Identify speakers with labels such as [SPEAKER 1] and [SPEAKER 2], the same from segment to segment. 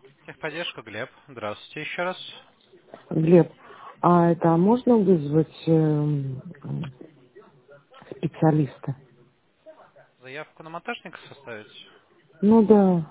[SPEAKER 1] Техподдержка, Глеб. Здравствуйте еще раз.
[SPEAKER 2] Глеб, а это можно вызвать специалиста?
[SPEAKER 1] Заявку на монтажника составить?
[SPEAKER 2] Ну да,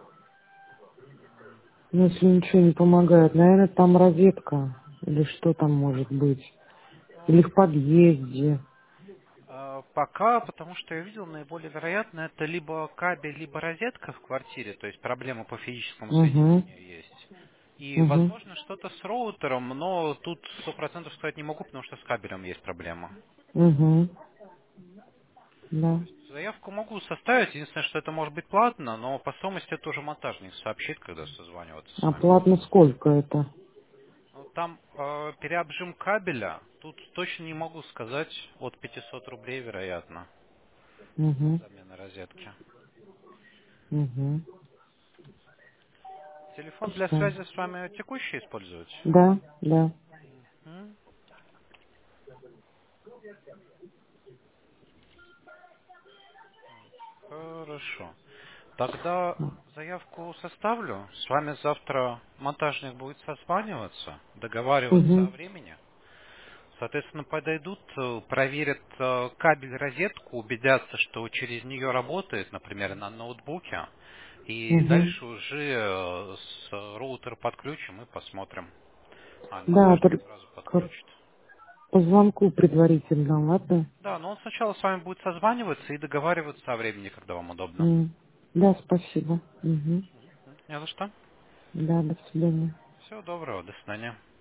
[SPEAKER 2] ну, если ничего не помогает. Наверное, там розетка. Или что там может быть? Или в подъезде.
[SPEAKER 1] Пока, потому что я видел, наиболее вероятно, это либо кабель, либо розетка в квартире, то есть проблема по физическому
[SPEAKER 2] Угу,
[SPEAKER 1] соединению есть. И,
[SPEAKER 2] угу,
[SPEAKER 1] возможно, что-то с роутером, но тут 100% сказать не могу, потому что с кабелем есть проблема.
[SPEAKER 2] угу,
[SPEAKER 1] То
[SPEAKER 2] да.
[SPEAKER 1] есть заявку могу составить, единственное, что это может быть платно, но по стоимости это уже монтажник сообщит, когда созваниваться с
[SPEAKER 2] А
[SPEAKER 1] вами.
[SPEAKER 2] платно сколько это?
[SPEAKER 1] Ну, там переобжим кабеля, тут точно не могу сказать, от 500 рублей, вероятно,
[SPEAKER 2] Угу,
[SPEAKER 1] замена розетки.
[SPEAKER 2] угу.
[SPEAKER 1] Телефон для
[SPEAKER 2] Все.
[SPEAKER 1] связи с вами текущий использовать?
[SPEAKER 2] Да, да.
[SPEAKER 1] М, Хорошо. Тогда заявку составлю. С вами завтра монтажник будет созваниваться, договариваться
[SPEAKER 2] Угу,
[SPEAKER 1] о времени. Соответственно, подойдут, проверят кабель, розетку, убедятся, что через нее работает, например, на ноутбуке. И
[SPEAKER 2] угу.
[SPEAKER 1] дальше уже с роутера подключим и посмотрим. А
[SPEAKER 2] Да,
[SPEAKER 1] монтажник сразу подключит.
[SPEAKER 2] по звонку предварительно, ладно?
[SPEAKER 1] Да, но он сначала с вами будет созваниваться и договариваться о времени, когда вам удобно.
[SPEAKER 2] Да, спасибо. Угу.
[SPEAKER 1] Не за что.
[SPEAKER 2] Да, до свидания.
[SPEAKER 1] Всего доброго, до свидания.